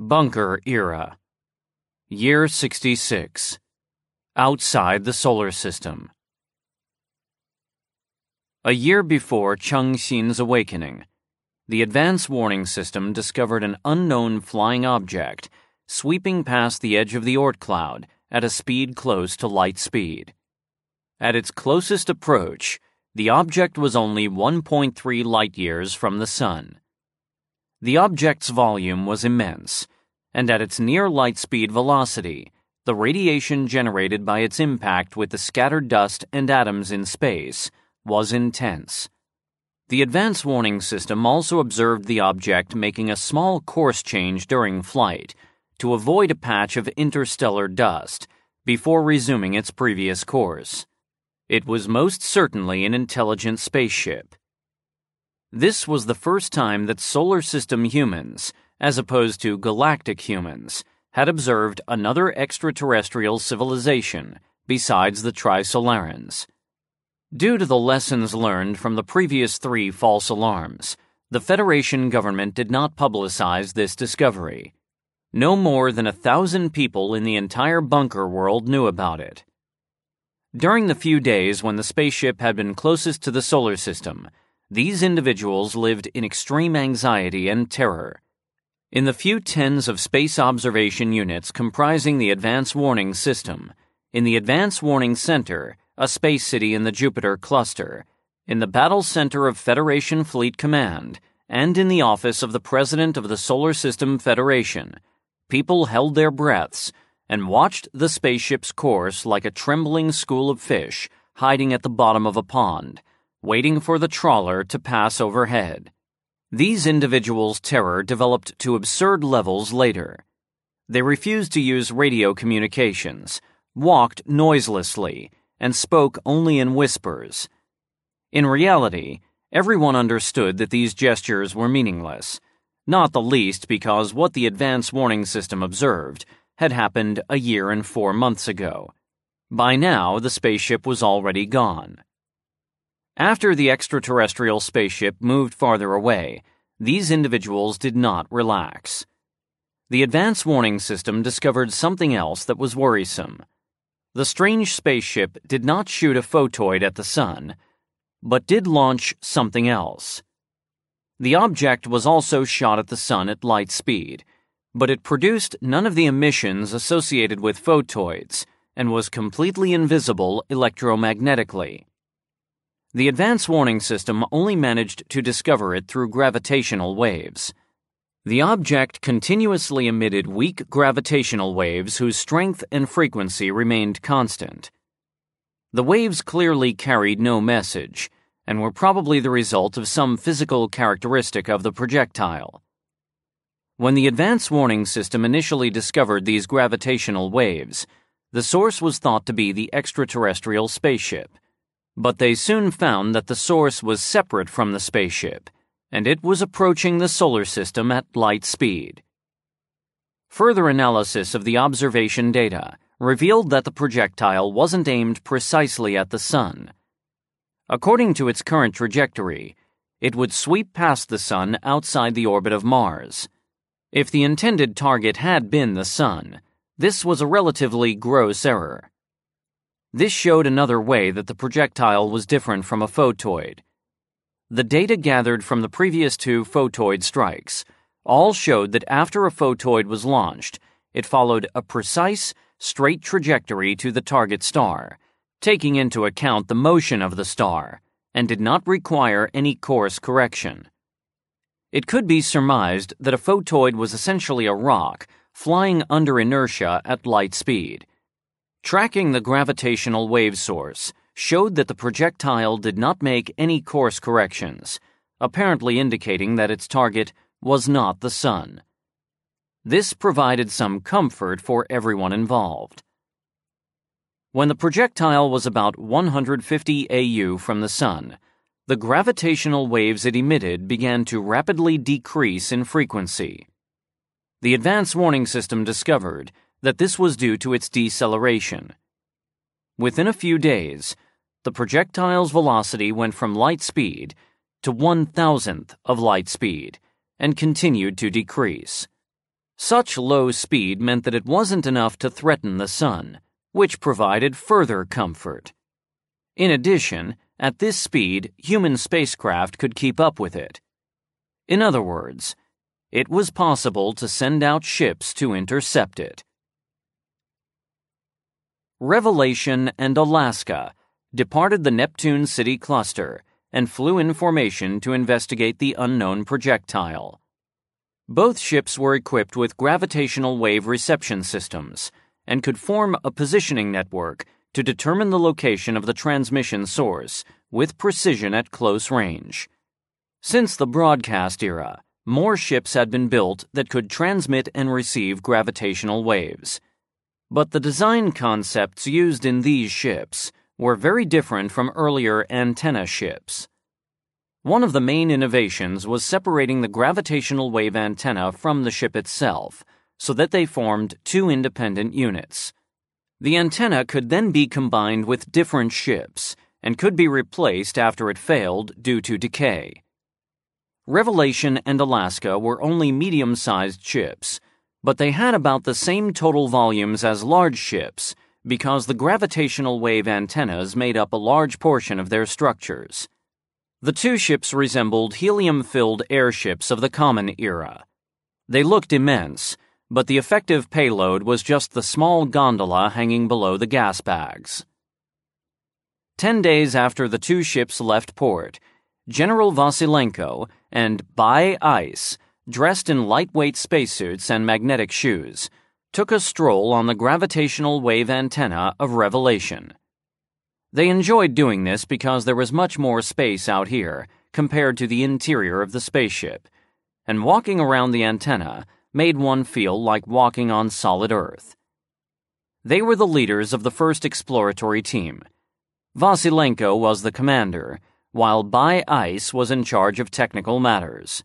Bunker Era. Year 66. Outside the Solar System. A year before Cheng Xin's awakening, the Advanced Warning System discovered an unknown flying object sweeping past the edge of the Oort cloud at a speed close to light speed. At its closest approach, the object was only 1.3 light-years from the Sun. The object's volume was immense, and at its near light-speed velocity, the radiation generated by its impact with the scattered dust and atoms in space was intense. The Advanced Warning System also observed the object making a small course change during flight to avoid a patch of interstellar dust before resuming its previous course. It was most certainly an intelligent spaceship. This was the first time that solar system humans, as opposed to galactic humans, had observed another extraterrestrial civilization besides the Trisolarans. Due to the lessons learned from the previous 3 false alarms, the Federation government did not publicize this discovery. No more than 1,000 people in the entire bunker world knew about it. During the few days when the spaceship had been closest to the solar system, these individuals lived in extreme anxiety and terror. In the few tens of space observation units comprising the Advanced Warning System, in the Advanced Warning Center, a space city in the Jupiter cluster, in the Battle Center of Federation Fleet Command, and in the office of the President of the Solar System Federation, people held their breaths and watched the spaceship's course like a trembling school of fish hiding at the bottom of a pond, waiting for the trawler to pass overhead. These individuals' terror developed to absurd levels later. They refused to use radio communications, walked noiselessly, and spoke only in whispers. In reality, everyone understood that these gestures were meaningless, not the least because what the Advanced Warning System observed had happened a year and 4 months ago. By now, the spaceship was already gone. After the extraterrestrial spaceship moved farther away, these individuals did not relax. The Advanced Warning System discovered something else that was worrisome. The strange spaceship did not shoot a photoid at the Sun, but did launch something else. The object was also shot at the Sun at light speed, but it produced none of the emissions associated with photoids and was completely invisible electromagnetically. The Advanced Warning System only managed to discover it through gravitational waves. The object continuously emitted weak gravitational waves whose strength and frequency remained constant. The waves clearly carried no message and were probably the result of some physical characteristic of the projectile. When the Advanced Warning System initially discovered these gravitational waves, the source was thought to be the extraterrestrial spaceship. But they soon found that the source was separate from the spaceship, and it was approaching the solar system at light speed. Further analysis of the observation data revealed that the projectile wasn't aimed precisely at the Sun. According to its current trajectory, it would sweep past the Sun outside the orbit of Mars. If the intended target had been the Sun, this was a relatively gross error. This showed another way that the projectile was different from a photoid. The data gathered from the previous 2 photoid strikes all showed that after a photoid was launched, it followed a precise, straight trajectory to the target star, taking into account the motion of the star, and did not require any course correction. It could be surmised that a photoid was essentially a rock flying under inertia at light speed. Tracking the gravitational wave source showed that the projectile did not make any course corrections, apparently indicating that its target was not the Sun. This provided some comfort for everyone involved. When the projectile was about 150 AU from the Sun, the gravitational waves it emitted began to rapidly decrease in frequency. The Advanced Warning System discovered that this was due to its deceleration. Within a few days, the projectile's velocity went from light speed to 1,000th of light speed and continued to decrease. Such low speed meant that it wasn't enough to threaten the sun, which provided further comfort. In addition, at this speed, human spacecraft could keep up with it. In other words, it was possible to send out ships to intercept it. Revelation and Alaska departed the Neptune City cluster and flew in formation to investigate the unknown projectile. Both ships were equipped with gravitational wave reception systems and could form a positioning network to determine the location of the transmission source with precision at close range. Since the broadcast era, more ships had been built that could transmit and receive gravitational waves. But the design concepts used in these ships were very different from earlier antenna ships. One of the main innovations was separating the gravitational wave antenna from the ship itself so that they formed two independent units. The antenna could then be combined with different ships and could be replaced after it failed due to decay. Revelation and Alaska were only medium-sized ships, but they had about the same total volumes as large ships because the gravitational wave antennas made up a large portion of their structures. The two ships resembled helium-filled airships of the common era. They looked immense, but the effective payload was just the small gondola hanging below the gas bags. 10 days after the two ships left port, General Vasilenko and Bai Ice, dressed in lightweight spacesuits and magnetic shoes, took a stroll on the gravitational wave antenna of Revelation. They enjoyed doing this because there was much more space out here compared to the interior of the spaceship, and walking around the antenna made one feel like walking on solid Earth. They were the leaders of the first exploratory team. Vasilenko was the commander, while Bai Ice was in charge of technical matters.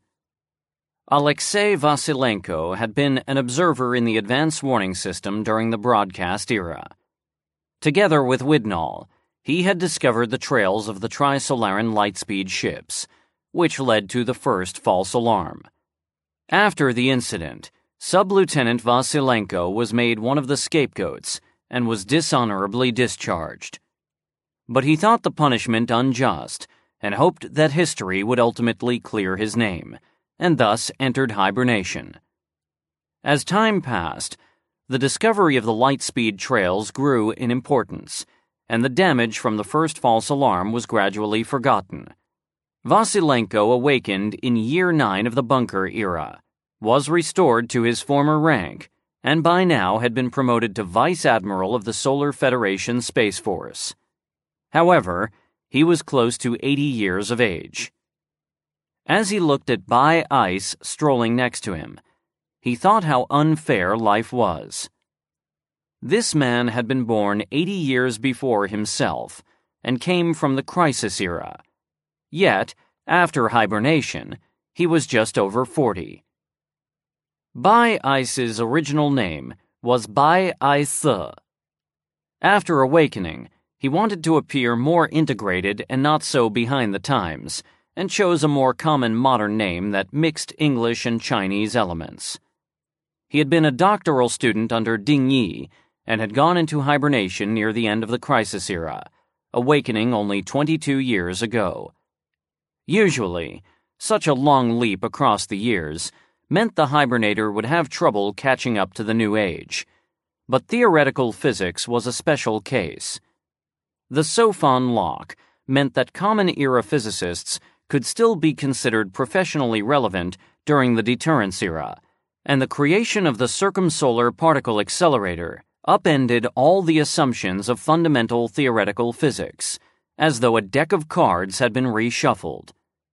Alexei Vasilenko had been an observer in the advance warning system during the broadcast era. Together with Widnall, he had discovered the trails of the Trisolaran Lightspeed ships, which led to the first false alarm. After the incident, Sub-Lieutenant Vasilenko was made one of the scapegoats and was dishonorably discharged. But he thought the punishment unjust and hoped that history would ultimately clear his name, and thus entered hibernation. As time passed, the discovery of the Lightspeed trails grew in importance, and the damage from the first false alarm was gradually forgotten. Vasilenko awakened in Year 9 of the Bunker era, was restored to his former rank, and by now had been promoted to Vice Admiral of the Solar Federation Space Force. However, he was close to 80 years of age. As he looked at Bai Ice strolling next to him, he thought how unfair life was. This man had been born 80 years before himself and came from the Crisis era. Yet, after hibernation, he was just over 40. Bai Ice's original name was Bai Ice. After awakening, he wanted to appear more integrated and not so behind the times, and chose a more common modern name that mixed English and Chinese elements. He had been a doctoral student under Ding Yi and had gone into hibernation near the end of the Crisis era, awakening only 22 years ago. Usually, such a long leap across the years meant the hibernator would have trouble catching up to the new age, but theoretical physics was a special case. The Sophon lock meant that common-era physicists could still be considered professionally relevant during the deterrence era, and the creation of the circumsolar particle accelerator upended all the assumptions of fundamental theoretical physics, as though a deck of cards had been reshuffled.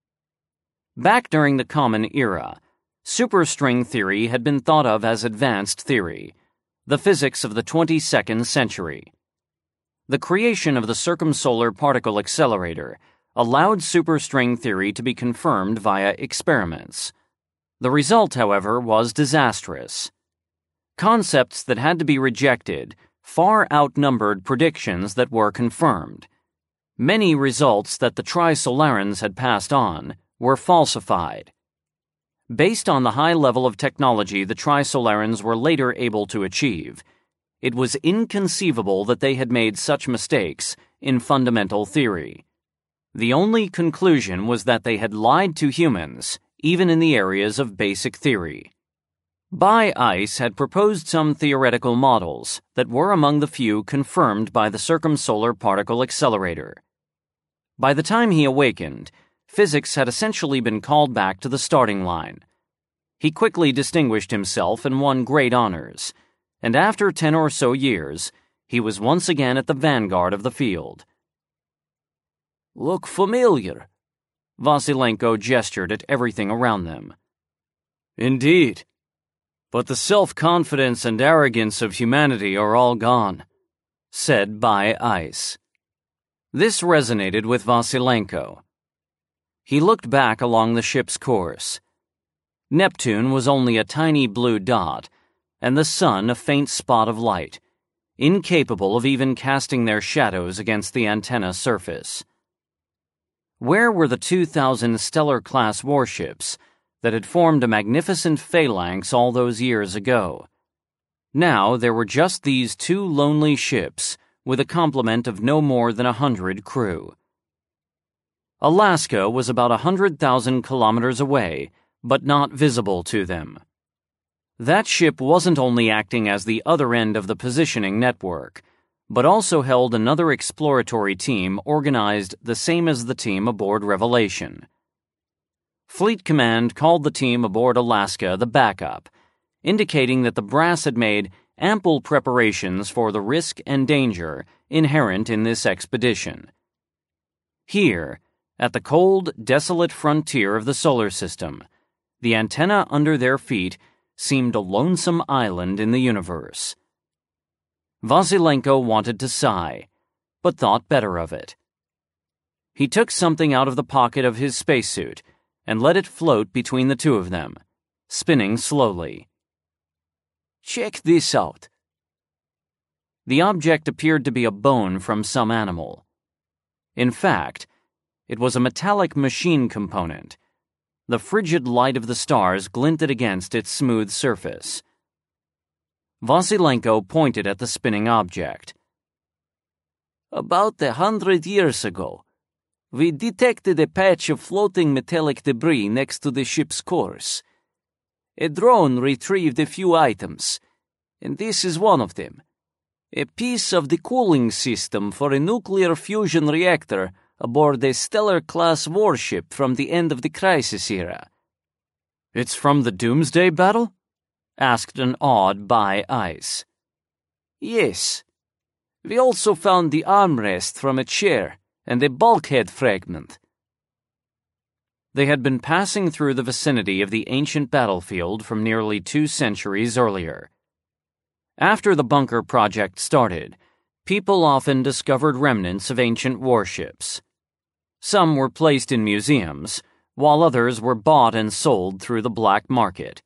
Back during the Common Era, superstring theory had been thought of as advanced theory, the physics of the 22nd century. The creation of the circumsolar particle accelerator allowed superstring theory to be confirmed via experiments. The result, however, was disastrous. Concepts that had to be rejected far outnumbered predictions that were confirmed. Many results that the Trisolarans had passed on were falsified. Based on the high level of technology the Trisolarans were later able to achieve, it was inconceivable that they had made such mistakes in fundamental theory. The only conclusion was that they had lied to humans, even in the areas of basic theory. Ice had proposed some theoretical models that were among the few confirmed by the Circumsolar Particle Accelerator. By the time he awakened, physics had essentially been called back to the starting line. He quickly distinguished himself and won great honors, and after 10 or so years, he was once again at the vanguard of the field. "Look familiar." Vasilenko gestured at everything around them. "Indeed. But the self-confidence and arrogance of humanity are all gone," said Ice. This resonated with Vasilenko. He looked back along the ship's course. Neptune was only a tiny blue dot, and the sun a faint spot of light, incapable of even casting their shadows against the antenna surface. Where were the 2,000 Stellar-class warships that had formed a magnificent phalanx all those years ago? Now there were just these two lonely ships with a complement of no more than 100 crew. Alaska was about 100,000 kilometers away, but not visible to them. That ship wasn't only acting as the other end of the positioning network, but also held another exploratory team organized the same as the team aboard Revelation. Fleet Command called the team aboard Alaska the backup, indicating that the brass had made ample preparations for the risk and danger inherent in this expedition. Here, at the cold, desolate frontier of the solar system, the antenna under their feet seemed a lonesome island in the universe. Vasilenko wanted to sigh, but thought better of it. He took something out of the pocket of his spacesuit and let it float between the two of them, spinning slowly. "Check this out." The object appeared to be a bone from some animal. In fact, it was a metallic machine component. The frigid light of the stars glinted against its smooth surface. Vasilenko pointed at the spinning object. "About 100 years ago, we detected a patch of floating metallic debris next to the ship's course. A drone retrieved a few items, and this is one of them. A piece of the cooling system for a nuclear fusion reactor aboard a Stellar-class warship from the end of the Crisis era." "It's from the Doomsday battle?" asked an awed Ice. "Yes. We also found the armrest from a chair and a bulkhead fragment." They had been passing through the vicinity of the ancient battlefield from nearly 2 centuries earlier. After the bunker project started, people often discovered remnants of ancient warships. Some were placed in museums, while others were bought and sold through the black market.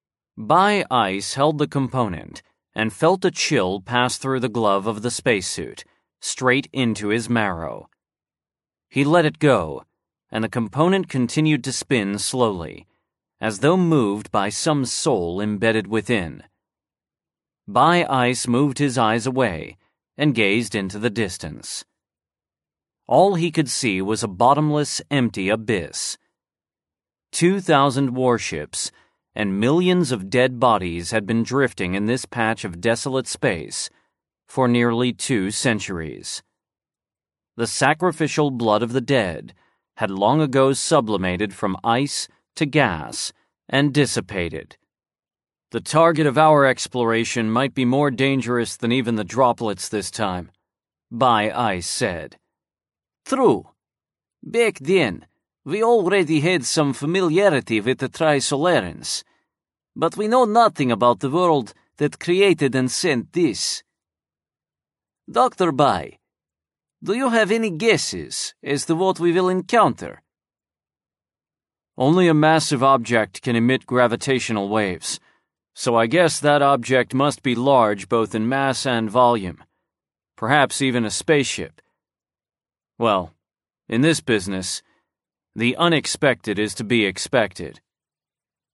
Ice held the component and felt a chill pass through the glove of the spacesuit, straight into his marrow. He let it go, and the component continued to spin slowly, as though moved by some soul embedded within. Ice moved his eyes away and gazed into the distance. All he could see was a bottomless, empty abyss. 2,000 warships and millions of dead bodies had been drifting in this patch of desolate space for nearly 2 centuries. The sacrificial blood of the dead had long ago sublimated from ice to gas and dissipated. "The target of our exploration might be more dangerous than even the droplets this time," Ice said. "True. Back then, we already had some familiarity with the Trisolarans, but we know nothing about the world that created and sent this. Dr. Bai, do you have any guesses as to what we will encounter?" "Only a massive object can emit gravitational waves, so I guess that object must be large both in mass and volume. Perhaps even a spaceship. Well, in this business, the unexpected is to be expected."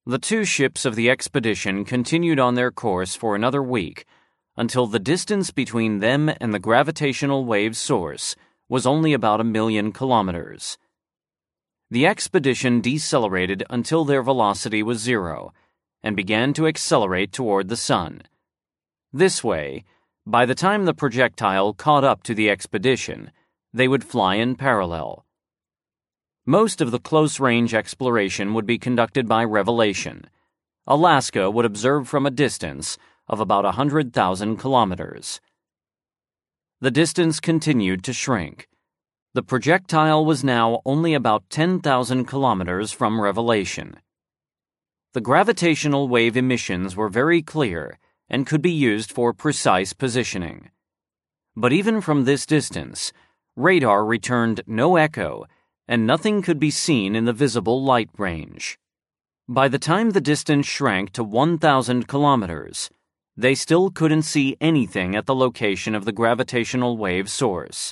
The two ships of the expedition continued on their course for another week until the distance between them and the gravitational wave source was only about 1,000,000 kilometers. The expedition decelerated until their velocity was 0 and began to accelerate toward the sun. This way, by the time the projectile caught up to the expedition, they would fly in parallel. Most of the close-range exploration would be conducted by Revelation. Alaska would observe from a distance of about 100,000 kilometers. The distance continued to shrink. The projectile was now only about 10,000 kilometers from Revelation. The gravitational wave emissions were very clear and could be used for precise positioning. But even from this distance, radar returned no echo and nothing could be seen in the visible light range. By the time the distance shrank to 1,000 kilometers, they still couldn't see anything at the location of the gravitational wave source.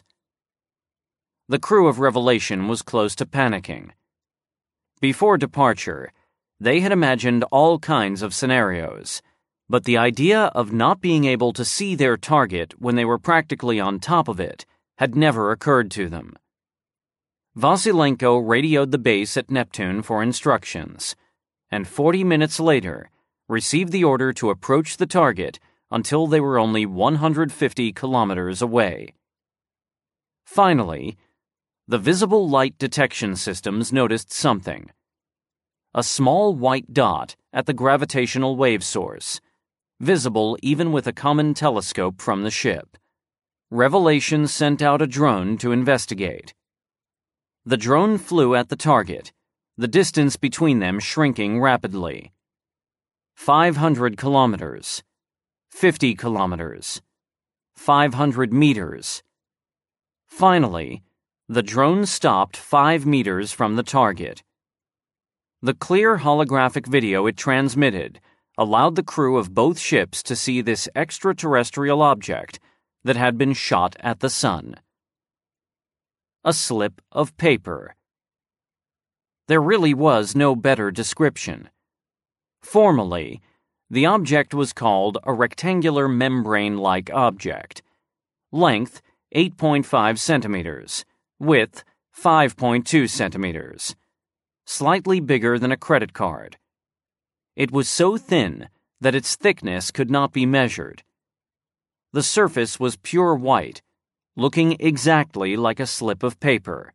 The crew of Revelation was close to panicking. Before departure, they had imagined all kinds of scenarios, but the idea of not being able to see their target when they were practically on top of it had never occurred to them. Vasilenko radioed the base at Neptune for instructions, and 40 minutes later received the order to approach the target until they were only 150 kilometers away. Finally, the visible light detection systems noticed something. A small white dot at the gravitational wave source, visible even with a common telescope from the ship. Revelation sent out a drone to investigate. The drone flew at the target, the distance between them shrinking rapidly. 500 kilometers, 50 kilometers, 500 meters. Finally, the drone stopped 5 meters from the target. The clear holographic video it transmitted allowed the crew of both ships to see this extraterrestrial object that had been shot at the sun. A slip of paper. There really was no better description. Formally, the object was called a rectangular membrane-like object. Length 8.5 centimeters, width 5.2 centimeters. Slightly bigger than a credit card. It was so thin that its thickness could not be measured. The surface was pure white, looking exactly like a slip of paper.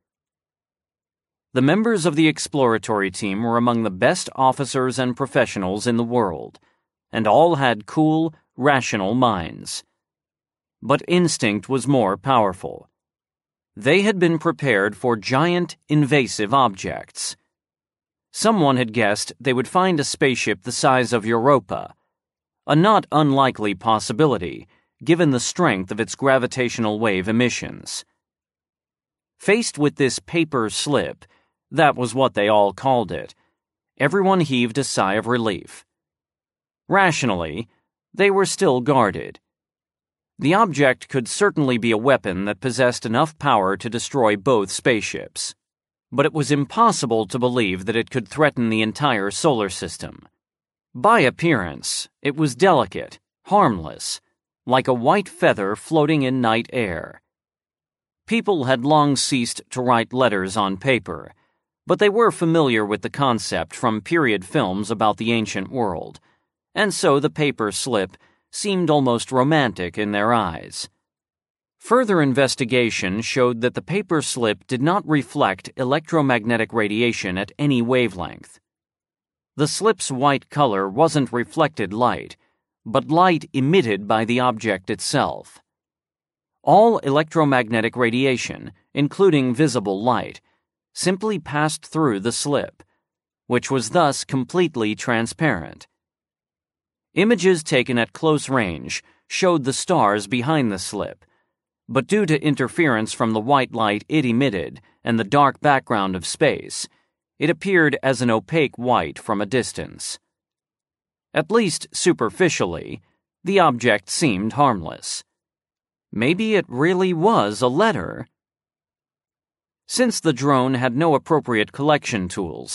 The members of the exploratory team were among the best officers and professionals in the world, and all had cool, rational minds. But instinct was more powerful. They had been prepared for giant, invasive objects. Someone had guessed they would find a spaceship the size of Europa, a not unlikely possibility given the strength of its gravitational wave emissions. Faced with this paper slip, that was what they all called it, everyone heaved a sigh of relief. Rationally, they were still guarded. The object could certainly be a weapon that possessed enough power to destroy both spaceships, but it was impossible to believe that it could threaten the entire solar system. By appearance, it was delicate, harmless, like a white feather floating in night air. People had long ceased to write letters on paper, but they were familiar with the concept from period films about the ancient world, and so the paper slip seemed almost romantic in their eyes. Further investigation showed that the paper slip did not reflect electromagnetic radiation at any wavelength. The slip's white color wasn't reflected light, but light emitted by the object itself. All electromagnetic radiation, including visible light, simply passed through the slip, which was thus completely transparent. Images taken at close range showed the stars behind the slip, but due to interference from the white light it emitted and the dark background of space, it appeared as an opaque white from a distance. At least superficially, the object seemed harmless. Maybe it really was a letter. Since the drone had no appropriate collection tools,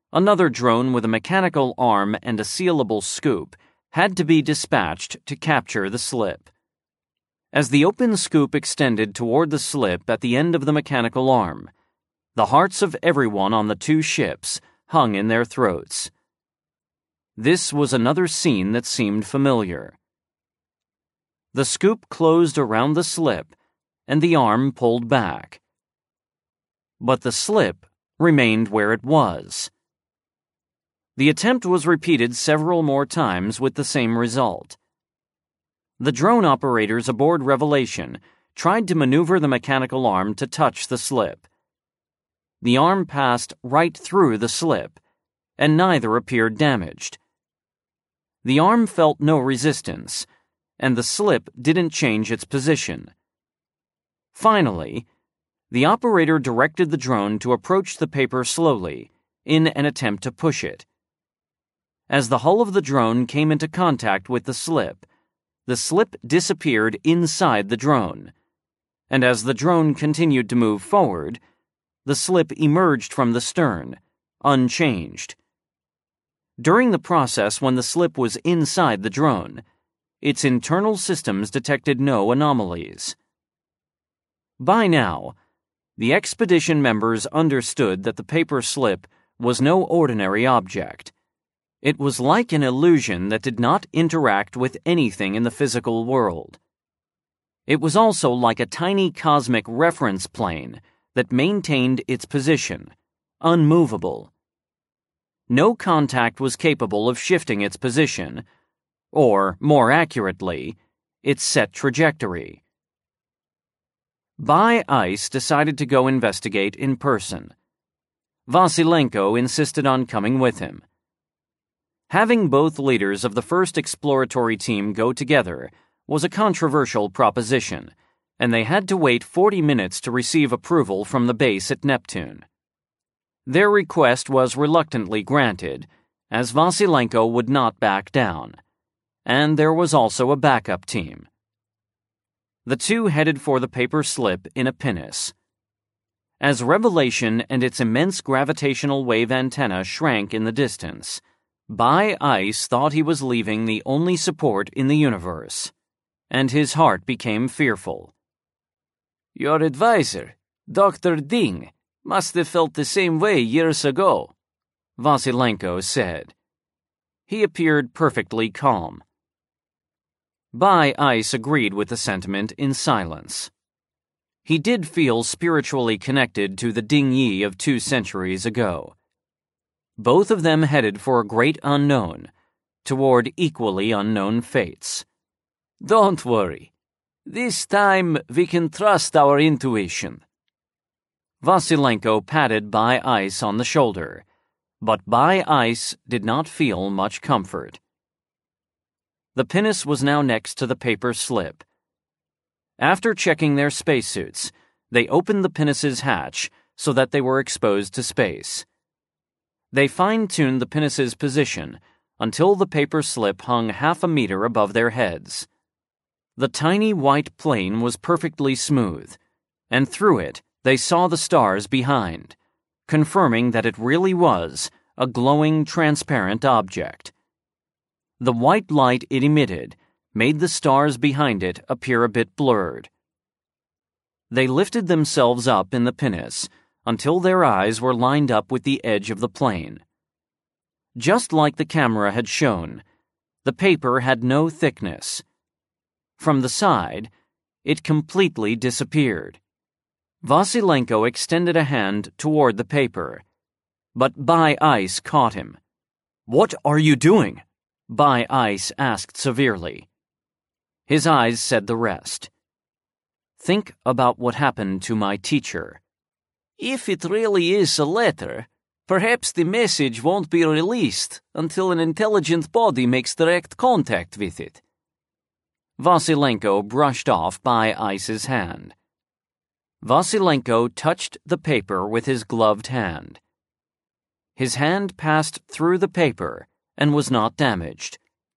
Another drone with a mechanical arm and a sealable scoop had to be dispatched to capture the slip. As the open scoop extended toward the slip at the end of the mechanical arm, the hearts of everyone on the two ships hung in their throats. This was another scene that seemed familiar. The scoop closed around the slip, and the arm pulled back. But the slip remained where it was. The attempt was repeated several more times with the same result. The drone operators aboard Revelation tried to maneuver the mechanical arm to touch the slip. The arm passed right through the slip, and neither appeared damaged. The arm felt no resistance, and the slip didn't change its position. Finally, the operator directed the drone to approach the paper slowly, in an attempt to push it. As the hull of the drone came into contact with the slip disappeared inside the drone, and as the drone continued to move forward, the slip emerged from the stern, unchanged. During the process when the slip was inside the drone, its internal systems detected no anomalies. By now, the expedition members understood that the paper slip was no ordinary object. It was like an illusion that did not interact with anything in the physical world. It was also like a tiny cosmic reference plane that maintained its position, unmovable. No contact was capable of shifting its position, or, more accurately, its set trajectory. By-Ice decided to go investigate in person. Vasilenko insisted on coming with him. Having both leaders of the first exploratory team go together was a controversial proposition, and they had to wait 40 minutes to receive approval from the base at Neptune. Their request was reluctantly granted, as Vasilenko would not back down, and there was also a backup team. The two headed for the paper slip in a pinnace. As Revelation and its immense gravitational wave antenna shrank in the distance, By-Ice thought he was leaving the only support in the universe, and his heart became fearful. Your advisor, Dr. Ding, must have felt the same way years ago, Vasilenko said. He appeared perfectly calm. By-Ice agreed with the sentiment in silence. He did feel spiritually connected to the Ding Yi of 2 centuries ago. Both of them headed for a great unknown, toward equally unknown fates. Don't worry. This time we can trust our intuition. Vasilenko patted By-Ice on the shoulder, but By-Ice did not feel much comfort. The pinnace was now next to the paper slip. After checking their spacesuits, they opened the pinnace's hatch so that they were exposed to space. They fine-tuned the pinnace's position until the paper slip hung half a meter above their heads. The tiny white plane was perfectly smooth, and through it they saw the stars behind, confirming that it really was a glowing, transparent object. The white light it emitted made the stars behind it appear a bit blurred. They lifted themselves up in the pinnace until their eyes were lined up with the edge of the plane. Just like the camera had shown, the paper had no thickness. From the side, it completely disappeared. Vasilenko extended a hand toward the paper, but By-Ice caught him. "What are you doing?" By-Ice asked severely. His eyes said the rest. "Think about what happened to my teacher." If it really is a letter, perhaps the message won't be released until an intelligent body makes direct contact with it. Vasilenko brushed off By-Ice's hand. Vasilenko touched the paper with his gloved hand. His hand passed through the paper and was not damaged.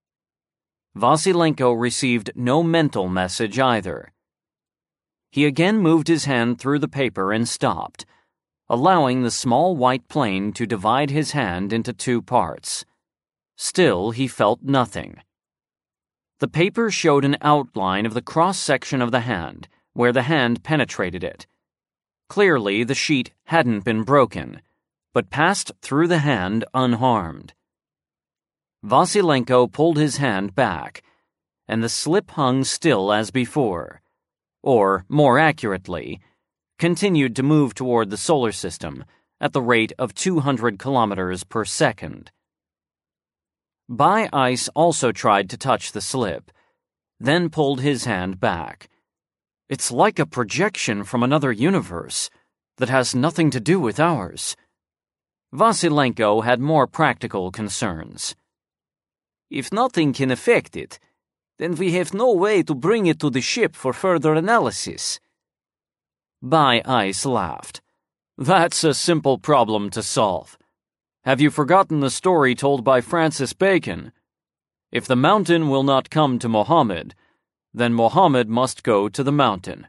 Vasilenko received no mental message either. He again moved his hand through the paper and stopped, allowing the small white plane to divide his hand into two parts. Still, he felt nothing. The paper showed an outline of the cross-section of the hand, where the hand penetrated it. Clearly, the sheet hadn't been broken, but passed through the hand unharmed. Vasilenko pulled his hand back, and the slip hung still as before, or, more accurately, continued to move toward the solar system at the rate of 200 kilometers per second. Ice also tried to touch the slip, then pulled his hand back. It's like a projection from another universe that has nothing to do with ours. Vasilenko had more practical concerns. If nothing can affect it, then we have no way to bring it to the ship for further analysis. Ice laughed. That's a simple problem to solve. Have you forgotten the story told by Francis Bacon? If the mountain will not come to Mohammed, then Mohammed must go to the mountain.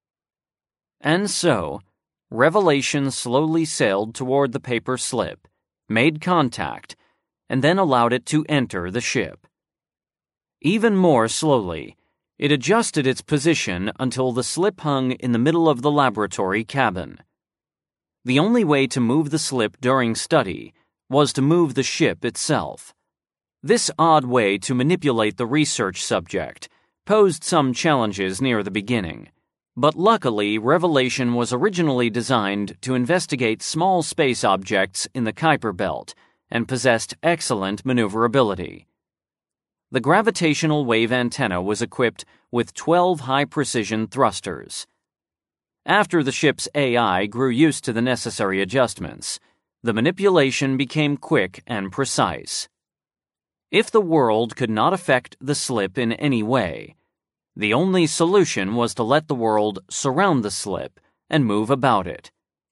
And so, Revelation slowly sailed toward the paper slip, made contact, and then allowed it to enter the ship. Even more slowly, it adjusted its position until the slip hung in the middle of the laboratory cabin. The only way to move the slip during study was to move the ship itself. This odd way to manipulate the research subject posed some challenges near the beginning, but luckily Revelation was originally designed to investigate small space objects in the Kuiper Belt and possessed excellent maneuverability. The gravitational wave antenna was equipped with 12 high-precision thrusters. After the ship's AI grew used to the necessary adjustments, the manipulation became quick and precise. If the world could not affect the slip in any way, the only solution was to let the world surround the slip and move about it.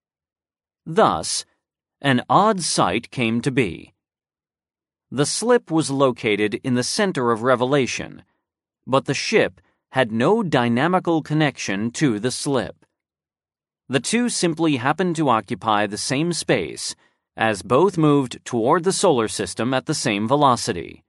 Thus, an odd sight came to be. The slip was located in the center of Revelation, but the ship had no dynamical connection to the slip. The two simply happened to occupy the same space, as both moved toward the solar system at the same velocity.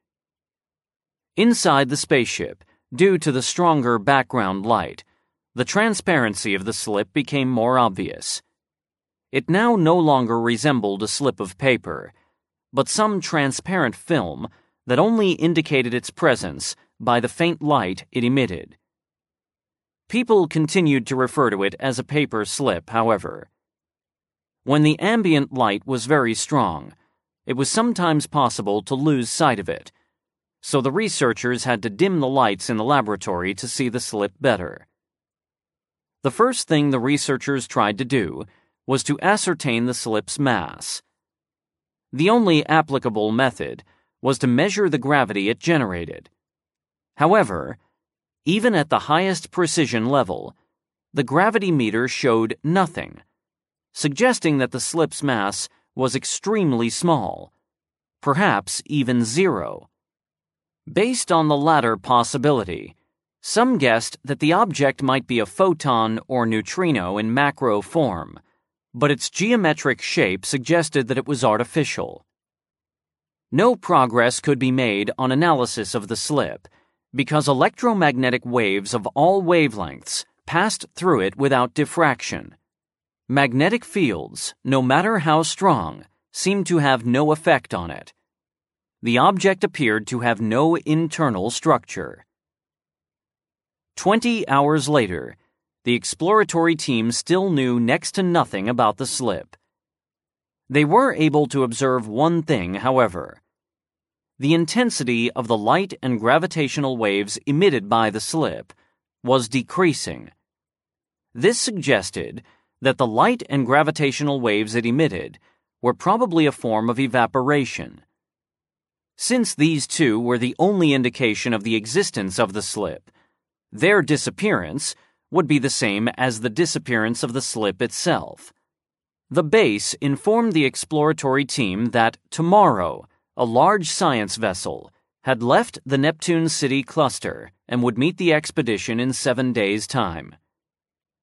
Inside the spaceship, due to the stronger background light, the transparency of the slip became more obvious. It now no longer resembled a slip of paper, but some transparent film that only indicated its presence by the faint light it emitted. People continued to refer to it as a paper slip, however. When the ambient light was very strong, it was sometimes possible to lose sight of it, so the researchers had to dim the lights in the laboratory to see the slip better. The first thing the researchers tried to do was to ascertain the slip's mass. The only applicable method was to measure the gravity it generated. However, even at the highest precision level, the gravity meter showed nothing, suggesting that the slip's mass was extremely small, perhaps even zero. Based on the latter possibility, some guessed that the object might be a photon or neutrino in macro form, but its geometric shape suggested that it was artificial. No progress could be made on analysis of the slip because electromagnetic waves of all wavelengths passed through it without diffraction. Magnetic fields, no matter how strong, seemed to have no effect on it. The object appeared to have no internal structure. 20 hours later, the exploratory team still knew next to nothing about the slip. They were able to observe one thing, however. The intensity of the light and gravitational waves emitted by the slip was decreasing. This suggested that the light and gravitational waves it emitted were probably a form of evaporation. Since these two were the only indication of the existence of the slip, their disappearance would be the same as the disappearance of the slip itself. The base informed the exploratory team that tomorrow, a large science vessel had left the Neptune City cluster and would meet the expedition in 7 days' time.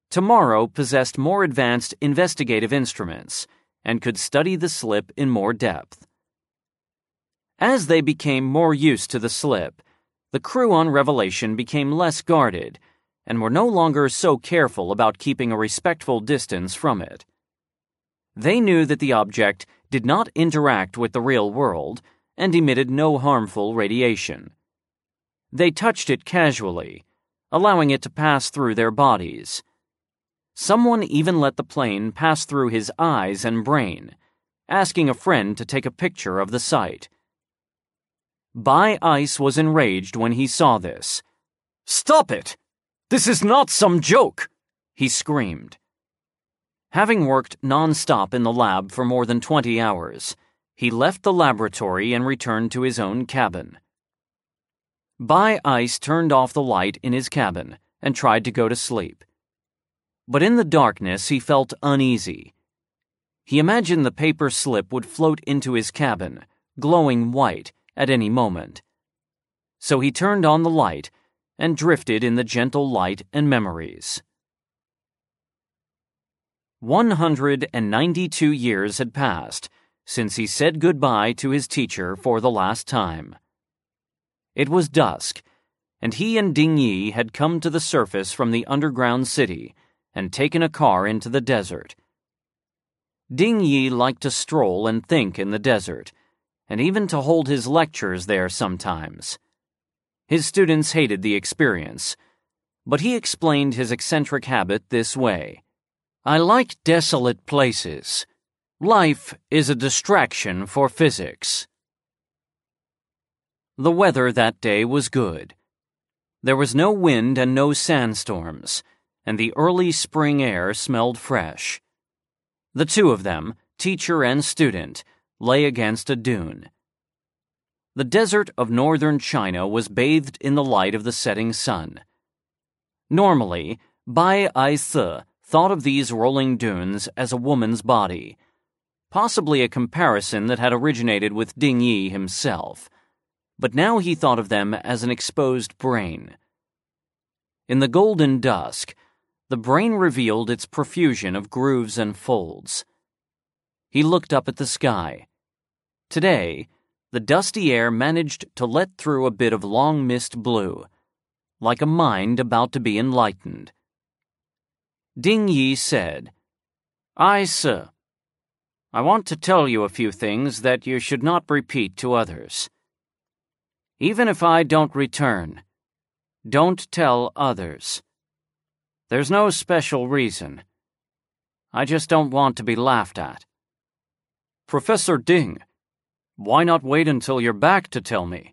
Tomorrow possessed more advanced investigative instruments and could study the slip in more depth. As they became more used to the slip, the crew on Revelation became less guarded and were no longer so careful about keeping a respectful distance from it. They knew that the object did not interact with the real world and emitted no harmful radiation. They touched it casually, allowing it to pass through their bodies. Someone even let the plane pass through his eyes and brain, asking a friend to take a picture of the sight. Bai Ice was enraged when he saw this. "Stop it! This is not some joke!" he screamed. Having worked non-stop in the lab for more than 20 hours, he left the laboratory and returned to his own cabin. Bai Ice turned off the light in his cabin and tried to go to sleep. But in the darkness he felt uneasy. He imagined the paper slip would float into his cabin, glowing white, at any moment. So he turned on the light and drifted in the gentle light and memories. 192 years had passed since he said goodbye to his teacher for the last time. It was dusk, and he and Ding Yi had come to the surface from the underground city and taken a car into the desert. Ding Yi liked to stroll and think in the desert, and even to hold his lectures there sometimes. His students hated the experience, but he explained his eccentric habit this way. "I like desolate places. Life is a distraction for physics." The weather that day was good. There was no wind and no sandstorms, and the early spring air smelled fresh. The two of them, teacher and student, lay against a dune. The desert of northern China was bathed in the light of the setting sun. Normally, Bai Ice thought of these rolling dunes as a woman's body, possibly a comparison that had originated with Ding Yi himself, but now he thought of them as an exposed brain. In the golden dusk, the brain revealed its profusion of grooves and folds. He looked up at the sky. Today, the dusty air managed to let through a bit of long mist blue, like a mind about to be enlightened. Ding Yi said, "Ice, I want to tell you a few things that you should not repeat to others. Even if I don't return, don't tell others. There's no special reason. I just don't want to be laughed at." "Professor Ding, why not wait until you're back to tell me?"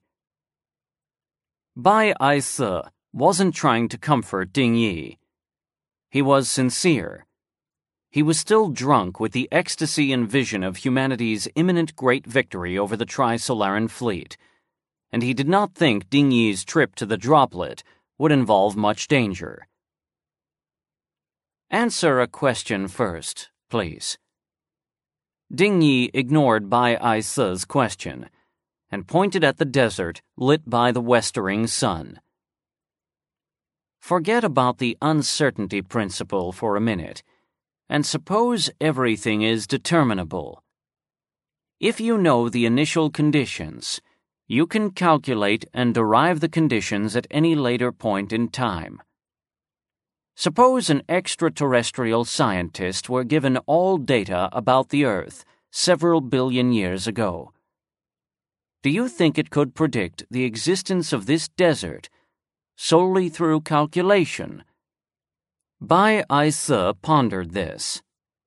Bai Ice wasn't trying to comfort Ding Yi. He was sincere. He was still drunk with the ecstasy and vision of humanity's imminent great victory over the Trisolaran fleet, and he did not think Ding Yi's trip to the droplet would involve much danger. "Answer a question first, please." Ding Yi ignored Bai Ice's question and pointed at the desert lit by the westering sun. "Forget about the uncertainty principle for a minute, and suppose everything is determinable. If you know the initial conditions, you can calculate and derive the conditions at any later point in time. Suppose an extraterrestrial scientist were given all data about the Earth several billion years ago. Do you think it could predict the existence of this desert solely through calculation?" Bai Ice pondered this.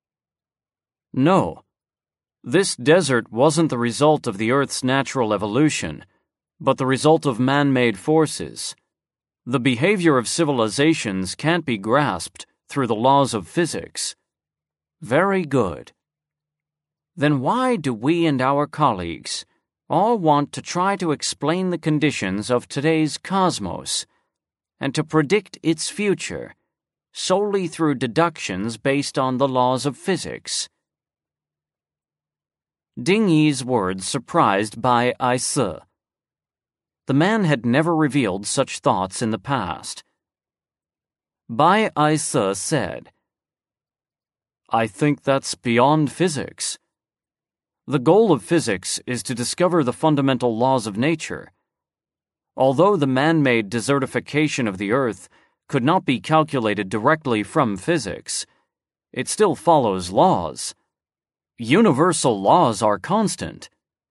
"No. This desert wasn't the result of the Earth's natural evolution, but the result of man-made forces. The behavior of civilizations can't be grasped through the laws of physics." "Very good. Then why do we and our colleagues all want to try to explain the conditions of today's cosmos and to predict its future solely through deductions based on the laws of physics?" Ding Yi's words surprised Bai Ice. The man had never revealed such thoughts in the past. Bai Aise said, "I think that's beyond physics. The goal of physics is to discover the fundamental laws of nature. Although the man-made desertification of the Earth could not be calculated directly from physics, it still follows laws. Universal laws are constant."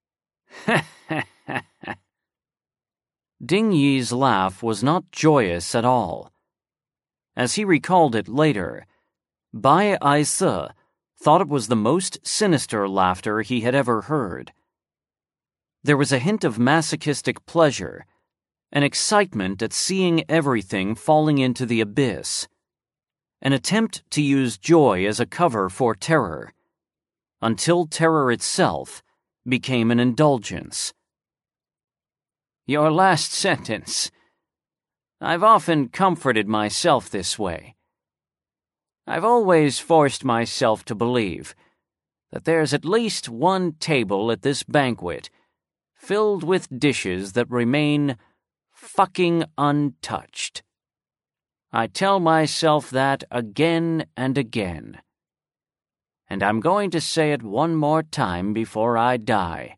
Ding Yi's laugh was not joyous at all. As he recalled it later, Bai Aise thought it was the most sinister laughter he had ever heard. There was a hint of masochistic pleasure, an excitement at seeing everything falling into the abyss, an attempt to use joy as a cover for terror, until terror itself became an indulgence. "Your last sentence. I've often comforted myself this way. I've always forced myself to believe that there's at least one table at this banquet filled with dishes that remain fucking untouched. I tell myself that again and again. And I'm going to say it one more time before I die."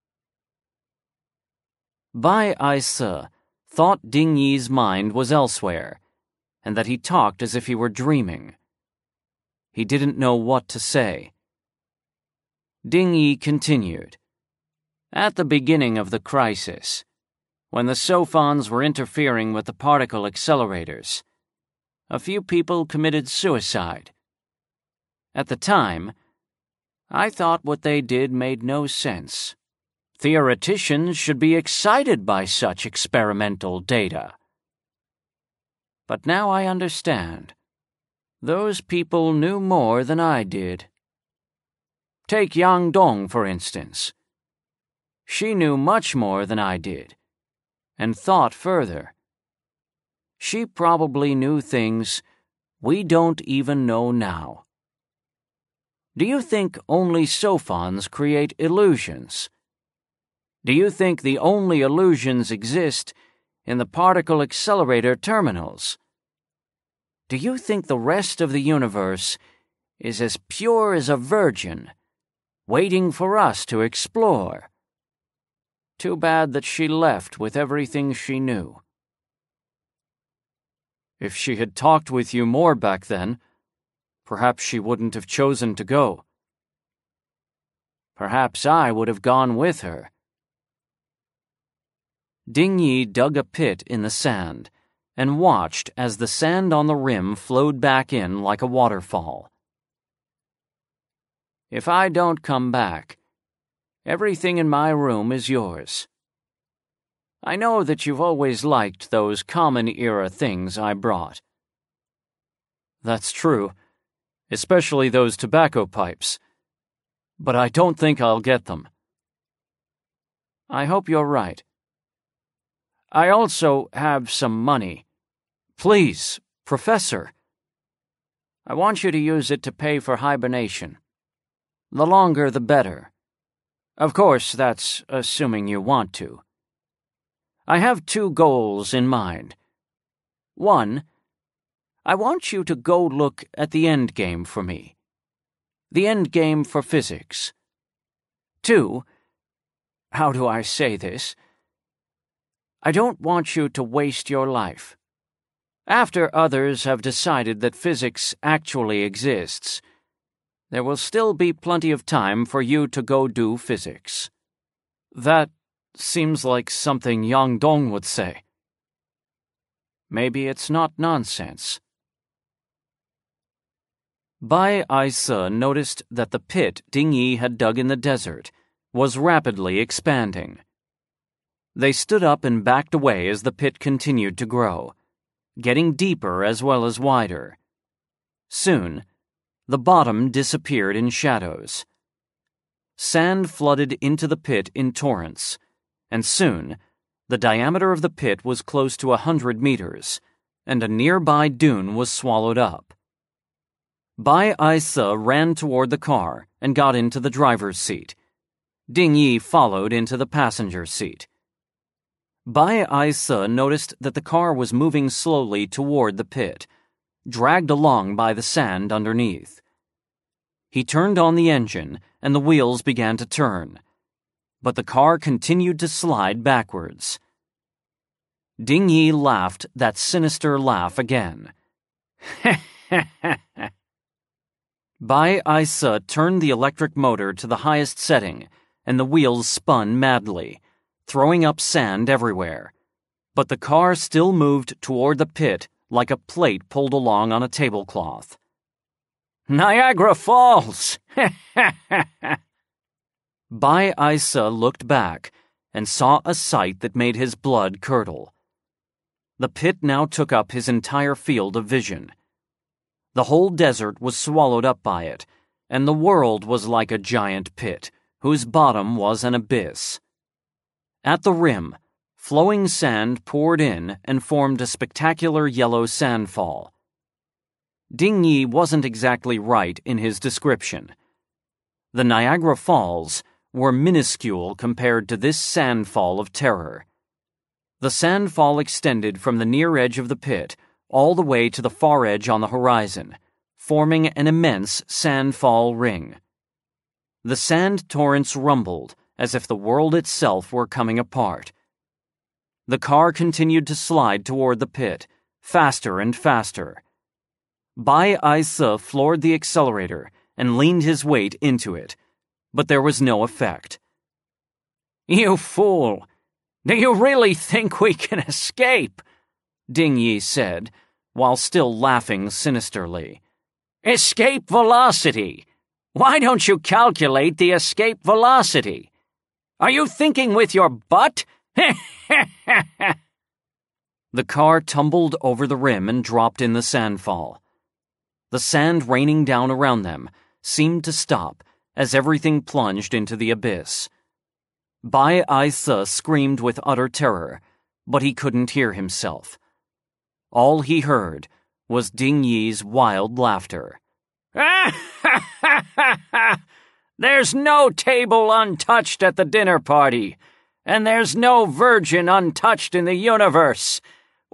Bai Aise thought Ding Yi's mind was elsewhere, and that he talked as if he were dreaming. He didn't know what to say. Ding Yi continued, "At the beginning of the crisis, when the Sophons were interfering with the particle accelerators, a few people committed suicide. At the time, I thought what they did made no sense. Theoreticians should be excited by such experimental data. But now I understand. Those people knew more than I did. Take Yang Dong, for instance. She knew much more than I did, and thought further. She probably knew things we don't even know now. Do you think only Sophons create illusions? Do you think the only illusions exist in the particle accelerator terminals? Do you think the rest of the universe is as pure as a virgin, waiting for us to explore? Too bad that she left with everything she knew." "If she had talked with you more back then, perhaps she wouldn't have chosen to go." "Perhaps I would have gone with her." Ding Yi dug a pit in the sand and watched as the sand on the rim flowed back in like a waterfall. "If I don't come back, everything in my room is yours. I know that you've always liked those common-era things I brought." "That's true, especially those tobacco pipes. But I don't think I'll get them." "I hope you're right. I also have some money. Please, Professor. I want you to use it to pay for hibernation. The longer the better. Of course, that's assuming you want to. I have 2 goals in mind. 1, I want you to go look at the endgame for me. The endgame for physics. 2, how do I say this? I don't want you to waste your life. After others have decided that physics actually exists, there will still be plenty of time for you to go do physics." "That seems like something Yang Dong would say." "Maybe it's not nonsense." Bai Aise noticed that the pit Ding Yi had dug in the desert was rapidly expanding. They stood up and backed away as the pit continued to grow, getting deeper as well as wider. Soon, the bottom disappeared in shadows. Sand flooded into the pit in torrents, and soon, the diameter of the pit was close to 100 meters, and a nearby dune was swallowed up. Bai Aise ran toward the car and got into the driver's seat. Ding Yi followed into the passenger seat. Bai Aise noticed that the car was moving slowly toward the pit, dragged along by the sand underneath. He turned on the engine, and the wheels began to turn, but the car continued to slide backwards. Ding Yi laughed that sinister laugh again. Bai Isa turned the electric motor to the highest setting, and the wheels spun madly, throwing up sand everywhere. But the car still moved toward the pit like a plate pulled along on a tablecloth. Niagara Falls! Bai Isa looked back and saw a sight that made his blood curdle. The pit now took up his entire field of vision. The whole desert was swallowed up by it, and the world was like a giant pit, whose bottom was an abyss. At the rim, flowing sand poured in and formed a spectacular yellow sandfall. Ding Yi wasn't exactly right in his description. The Niagara Falls were minuscule compared to this sandfall of terror. The sandfall extended from the near edge of the pit all the way to the far edge on the horizon, forming an immense sandfall ring. The sand torrents rumbled as if the world itself were coming apart. The car continued to slide toward the pit, faster and faster. Bai Isa floored the accelerator and leaned his weight into it, but there was no effect. "You fool! Do you really think we can escape?" Ding Yi said, while still laughing sinisterly. "Escape velocity! Why don't you calculate the escape velocity? Are you thinking with your butt?" The car tumbled over the rim and dropped in the sandfall. The sand raining down around them seemed to stop as everything plunged into the abyss. Bai Isa screamed with utter terror, but he couldn't hear himself. All he heard was Ding Yi's wild laughter. "There's no table untouched at the dinner party, and there's no virgin untouched in the universe.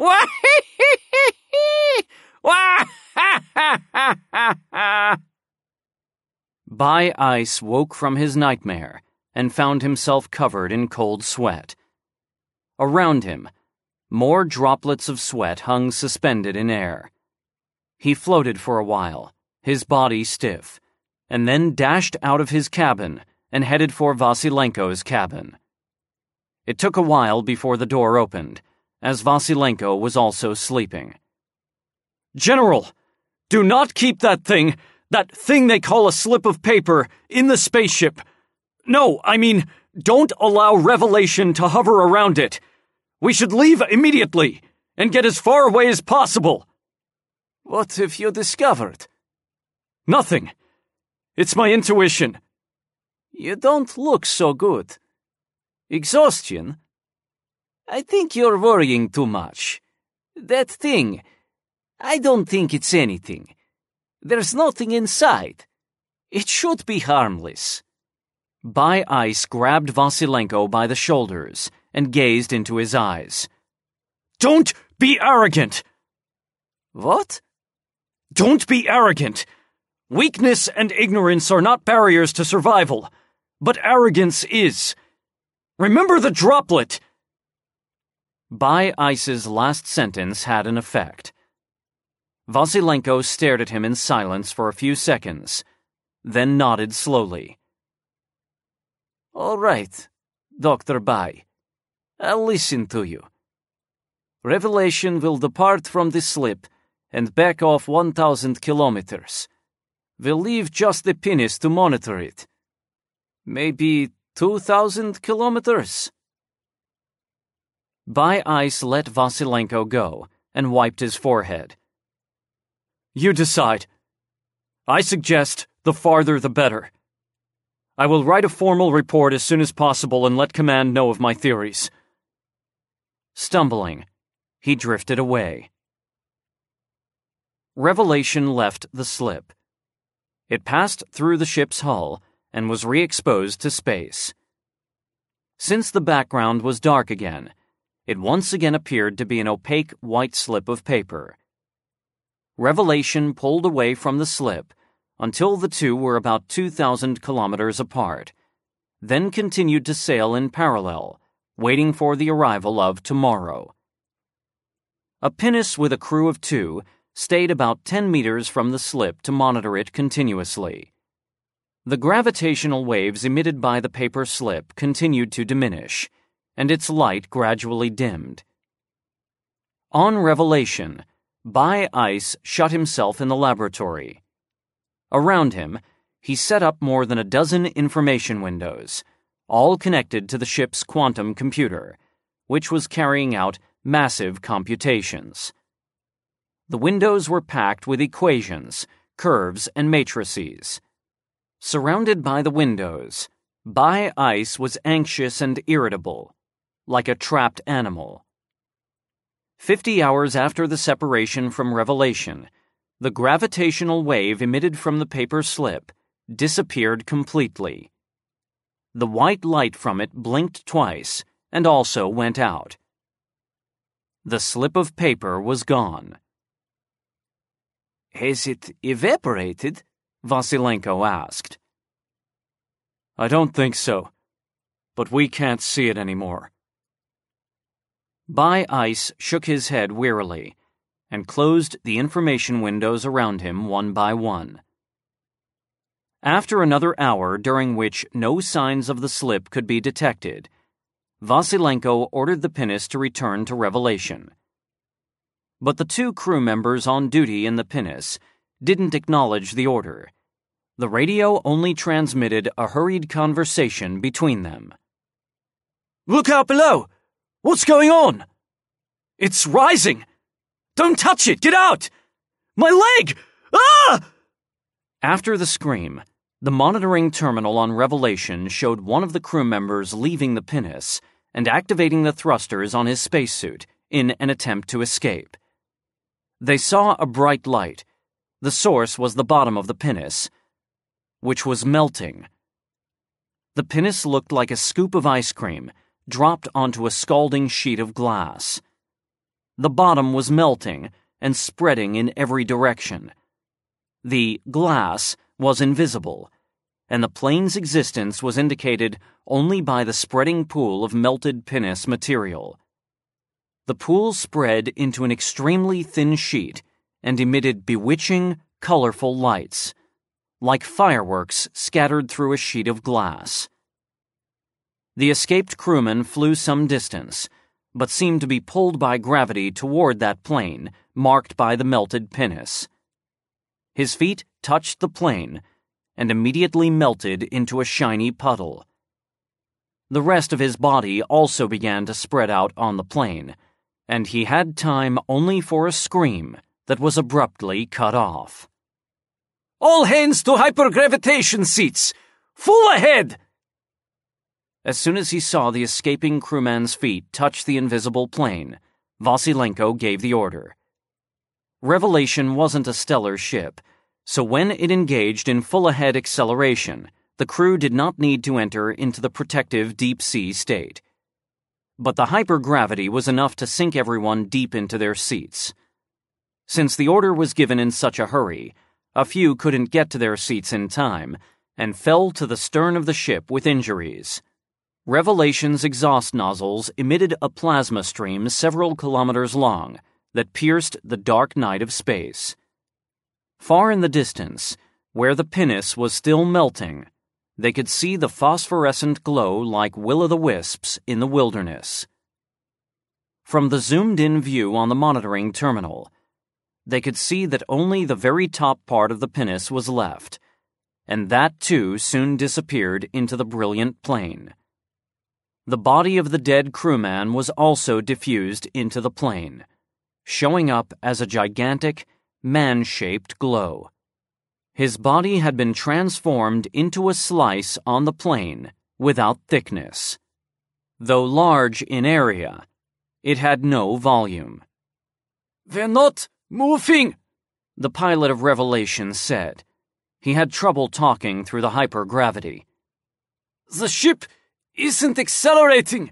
Bai Ice woke from his nightmare and found himself covered in cold sweat. Around him, more droplets of sweat hung suspended in air. He floated for a while, his body stiff, and then dashed out of his cabin and headed for Vasilenko's cabin. It took a while before the door opened, as Vasilenko was also sleeping. "General, do not keep that thing they call a slip of paper, in the spaceship. No, I mean, don't allow Revelation to hover around it. We should leave immediately and get as far away as possible." "What have you discovered?" "Nothing. It's my intuition." "You don't look so good. Exhaustion? I think you're worrying too much. That thing, I don't think it's anything. There's nothing inside. It should be harmless." Bai Ice grabbed Vasilenko by the shoulders and gazed into his eyes. "Don't be arrogant!" "What?" "Don't be arrogant! Weakness and ignorance are not barriers to survival, but arrogance is. Remember the droplet!" Bai Ice's last sentence had an effect. Vasilenko stared at him in silence for a few seconds, then nodded slowly. "All right, Dr. Bai. I'll listen to you. Revelation will depart from the slip and back off 1,000 kilometers. We'll leave just the pinnace to monitor it. Maybe 2,000 kilometers?" Bai Ice let Vasilenko go and wiped his forehead. "You decide. I suggest the farther the better. I will write a formal report as soon as possible and let command know of my theories." Stumbling, he drifted away. Revelation left the slip. It passed through the ship's hull and was re-exposed to space. Since the background was dark again, it once again appeared to be an opaque white slip of paper. Revelation pulled away from the slip until the two were about 2,000 kilometers apart, then continued to sail in parallel, waiting for the arrival of tomorrow. A pinnace with a crew of 2 stayed about 10 meters from the slip to monitor it continuously. The gravitational waves emitted by the paper slip continued to diminish, and its light gradually dimmed. On Revelation, Bai Ice shut himself in the laboratory. Around him, he set up more than a dozen information windows, all connected to the ship's quantum computer, which was carrying out massive computations. The windows were packed with equations, curves, and matrices. Surrounded by the windows, Bai Ice was anxious and irritable, like a trapped animal. 50 hours after the separation from Revelation, the gravitational wave emitted from the paper slip disappeared completely. The white light from it blinked twice and also went out. The slip of paper was gone. Has it evaporated? Vasilenko asked. I don't think so, but we can't see it anymore. Bai Ice shook his head wearily and closed the information windows around him one by one. After another hour during which no signs of the slip could be detected, Vasilenko ordered the pinnace to return to Revelation. But the 2 crew members on duty in the pinnace didn't acknowledge the order. The radio only transmitted a hurried conversation between them. Look out below! What's going on? It's rising! Don't touch it! Get out! My leg! Ah! After the scream, the monitoring terminal on Revelation showed one of the crew members leaving the pinnace and activating the thrusters on his spacesuit in an attempt to escape. They saw a bright light. The source was the bottom of the pinnace, which was melting. The pinnace looked like a scoop of ice cream dropped onto a scalding sheet of glass. The bottom was melting and spreading in every direction. The glass was invisible, and the plane's existence was indicated only by the spreading pool of melted pinnace material. The pool spread into an extremely thin sheet and emitted bewitching, colorful lights, like fireworks scattered through a sheet of glass. The escaped crewman flew some distance, but seemed to be pulled by gravity toward that plane marked by the melted pinnace. His feet touched the plane and immediately melted into a shiny puddle. The rest of his body also began to spread out on the plane, and he had time only for a scream that was abruptly cut off. All hands to hypergravitation seats! Full ahead! As soon as he saw the escaping crewman's feet touch the invisible plane, Vasilenko gave the order. Revelation wasn't a stellar ship, so when it engaged in full-ahead acceleration, the crew did not need to enter into the protective deep-sea state. But the hypergravity was enough to sink everyone deep into their seats. Since the order was given in such a hurry, a few couldn't get to their seats in time and fell to the stern of the ship with injuries. Revelation's exhaust nozzles emitted a plasma stream several kilometers long that pierced the dark night of space. Far in the distance, where the pinnace was still melting, they could see the phosphorescent glow like will-o'-the-wisps in the wilderness. From the zoomed-in view on the monitoring terminal, they could see that only the very top part of the pinnace was left, and that too soon disappeared into the brilliant plane. The body of the dead crewman was also diffused into the plane, showing up as a gigantic, man-shaped glow. His body had been transformed into a slice on the plane without thickness. Though large in area, it had no volume. "We're not moving," the pilot of Revelation said. He had trouble talking through the hypergravity. "The ship isn't accelerating."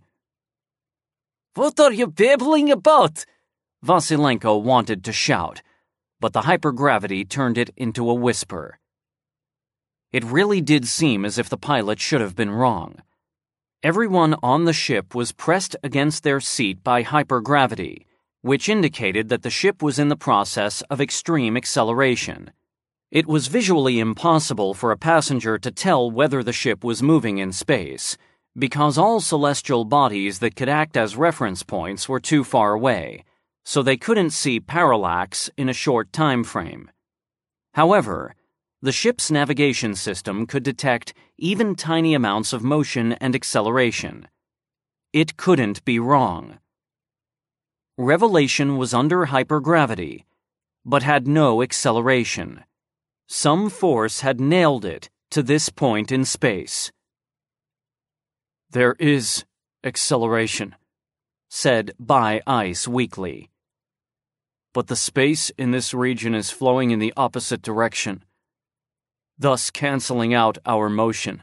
"What are you babbling about?" Vasilenko wanted to shout, but the hypergravity turned it into a whisper. It really did seem as if the pilot should have been wrong. Everyone on the ship was pressed against their seat by hypergravity, which indicated that the ship was in the process of extreme acceleration. It was visually impossible for a passenger to tell whether the ship was moving in space, because all celestial bodies that could act as reference points were too far away, so they couldn't see parallax in a short time frame. However, the ship's navigation system could detect even tiny amounts of motion and acceleration. It couldn't be wrong. Revelation was under hypergravity, but had no acceleration. Some force had nailed it to this point in space. "There is acceleration," said By Ice weakly. "But the space in this region is flowing in the opposite direction, thus canceling out our motion."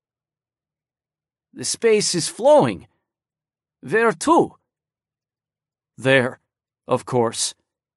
"The space is flowing. Where to?" "There, of course."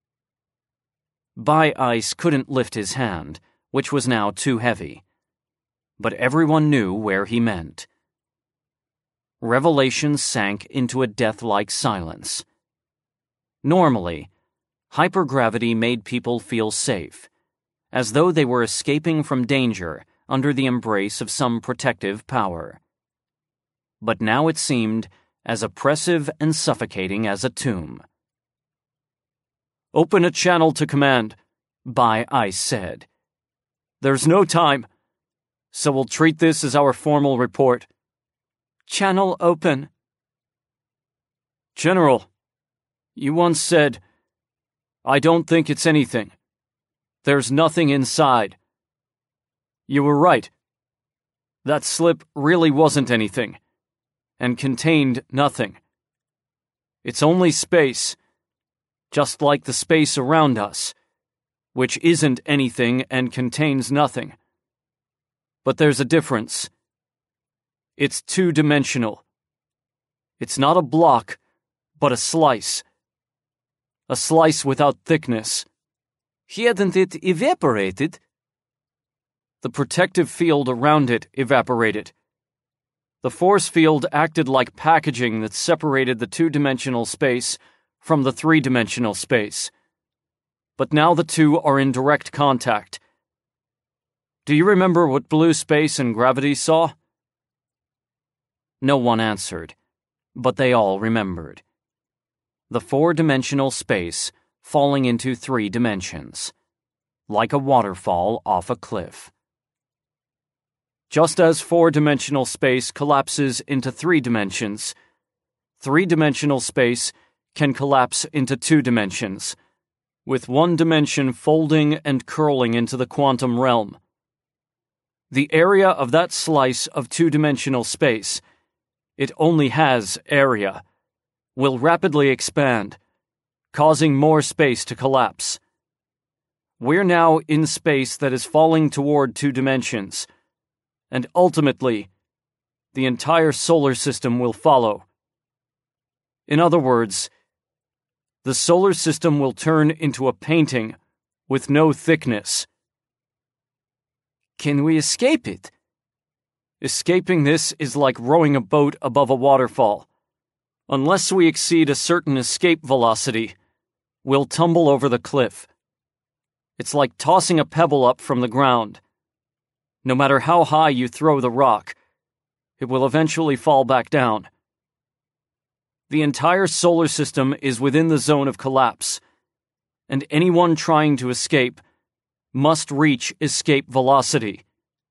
By Ice couldn't lift his hand, which was now too heavy. But everyone knew where he meant. Revelation sank into a death-like silence. Normally, hypergravity made people feel safe, as though they were escaping from danger under the embrace of some protective power. But now it seemed as oppressive and suffocating as a tomb. "Open a channel to command," By Ice said. "There's no time, so we'll treat this as our formal report." "Channel open." "General, you once said, 'I don't think it's anything. There's nothing inside.' You were right. That slip really wasn't anything, and contained nothing. It's only space, just like the space around us, which isn't anything and contains nothing. But there's a difference. It's two-dimensional. It's not a block, but a slice. A slice without thickness." "Hadn't it evaporated?" "The protective field around it evaporated. The force field acted like packaging that separated the two-dimensional space from the three-dimensional space. But now the two are in direct contact. Do you remember what blue space and gravity saw?" No one answered, but they all remembered. The four-dimensional space falling into three dimensions, like a waterfall off a cliff. Just as four-dimensional space collapses into three dimensions, three-dimensional space can collapse into two dimensions, with one dimension folding and curling into the quantum realm. The area of that slice of two-dimensional space, it only has area, will rapidly expand, causing more space to collapse. We're now in space that is falling toward two dimensions, and ultimately, the entire solar system will follow. In other words, the solar system will turn into a painting with no thickness. "Can we escape it?" Escaping this is like rowing a boat above a waterfall. Unless we exceed a certain escape velocity, we'll tumble over the cliff. It's like tossing a pebble up from the ground. No matter how high you throw the rock, it will eventually fall back down. The entire solar system is within the zone of collapse, and anyone trying to escape must reach escape velocity.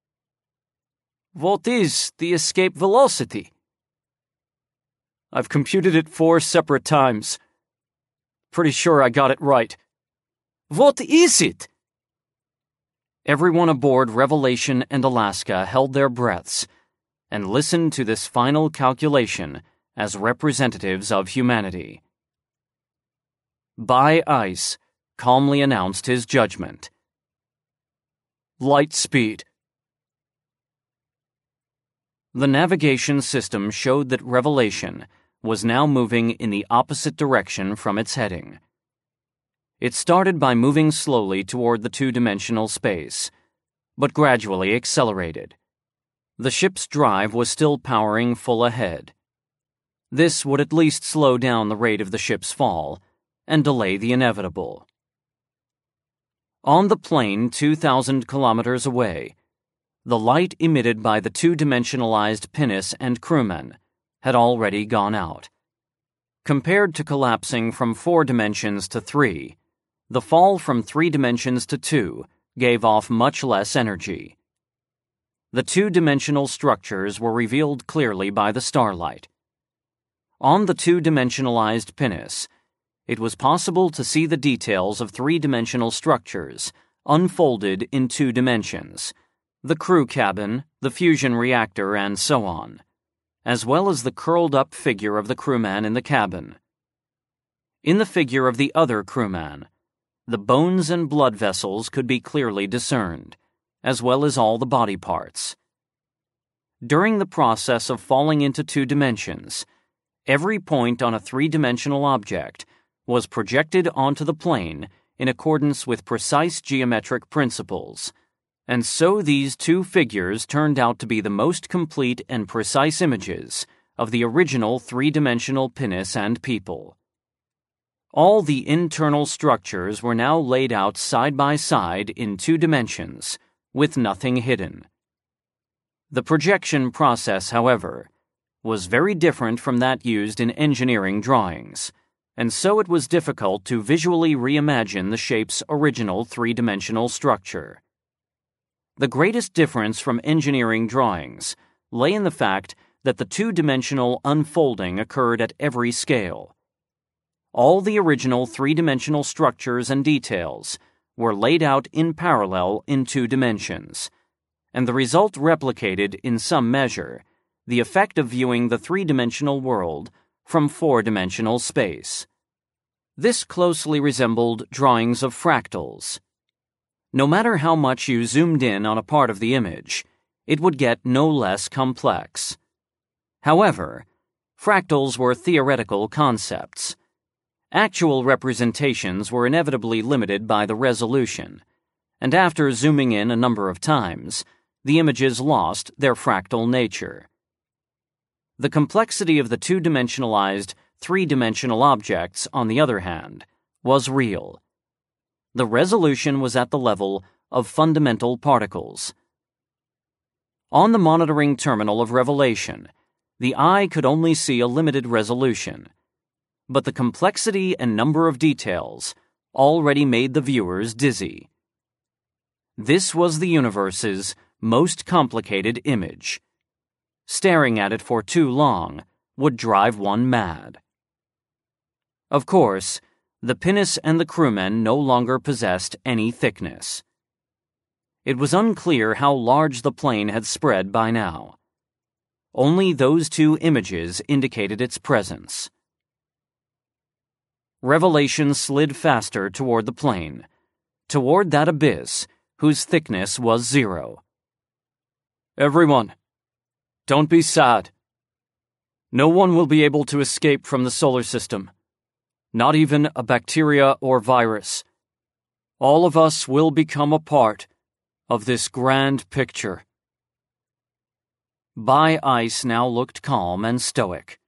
"What is the escape velocity?" "I've computed it 4 separate times. Pretty sure I got it right." "What is it?" Everyone aboard Revelation and Alaska held their breaths and listened to this final calculation as representatives of humanity. By Ice calmly announced his judgment. "Light speed." The navigation system showed that Revelation was now moving in the opposite direction from its heading. It started by moving slowly toward the two-dimensional space, but gradually accelerated. The ship's drive was still powering full ahead. This would at least slow down the rate of the ship's fall and delay the inevitable. On the plane 2,000 kilometers away, the light emitted by the two-dimensionalized pinnace and crewmen had already gone out. Compared to collapsing from 4 dimensions to 3, the fall from 3 dimensions to 2 gave off much less energy. The two-dimensional structures were revealed clearly by the starlight. On the two-dimensionalized pinnace, it was possible to see the details of 3-dimensional structures unfolded in 2 dimensions, the crew cabin, the fusion reactor, and so on, as well as the curled-up figure of the crewman in the cabin. In the figure of the other crewman, the bones and blood vessels could be clearly discerned, as well as all the body parts. During the process of falling into 2 dimensions, every point on a 3-dimensional object was projected onto the plane in accordance with precise geometric principles, and so these 2 figures turned out to be the most complete and precise images of the original 3-dimensional pinnace and people. All the internal structures were now laid out side by side in 2 dimensions, with nothing hidden. The projection process, however, was very different from that used in engineering drawings, and so it was difficult to visually reimagine the shape's original 3-dimensional structure. The greatest difference from engineering drawings lay in the fact that the 2-dimensional unfolding occurred at every scale. All the original 3-dimensional structures and details were laid out in parallel in 2 dimensions, and the result replicated, in some measure, the effect of viewing the 3-dimensional world from 4-dimensional space. This closely resembled drawings of fractals. No matter how much you zoomed in on a part of the image, it would get no less complex. However, fractals were theoretical concepts. Actual representations were inevitably limited by the resolution, and after zooming in a number of times, the images lost their fractal nature. The complexity of the 2-dimensionalized, 3-dimensional objects, on the other hand, was real. The resolution was at the level of fundamental particles. On the monitoring terminal of Revelation, the eye could only see a limited resolution, but the complexity and number of details already made the viewers dizzy. This was the universe's most complicated image. Staring at it for too long would drive one mad. Of course, the pinnace and the crewmen no longer possessed any thickness. It was unclear how large the plane had spread by now. Only those 2 images indicated its presence. Revelation slid faster toward the plane, toward that abyss whose thickness was 0. Everyone, don't be sad. No one will be able to escape from the solar system, not even a bacteria or virus. All of us will become a part of this grand picture. Bi-Ice now looked calm and stoic.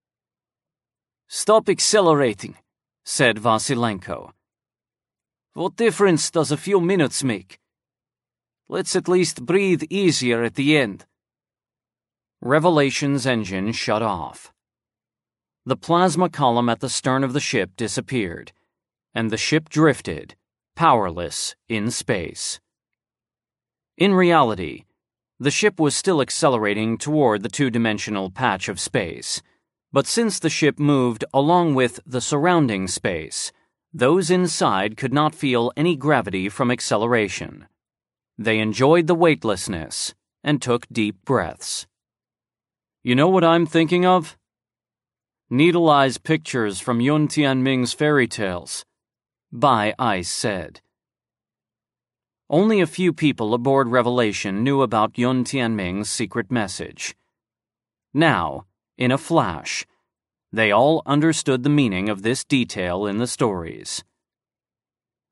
Stop accelerating, said Vasilenko. What difference does a few minutes make? Let's at least breathe easier at the end. Revelation's engine shut off. The plasma column at the stern of the ship disappeared, and the ship drifted, powerless, in space. In reality, the ship was still accelerating toward the 2-dimensional patch of space, but since the ship moved along with the surrounding space, those inside could not feel any gravity from acceleration. They enjoyed the weightlessness and took deep breaths. You know what I'm thinking of? Needle-Eye's pictures from Yun Tianming's fairy tales, Bi-Ice said. Only a few people aboard Revelation knew about Yun Tianming's secret message. Now, in a flash, they all understood the meaning of this detail in the stories.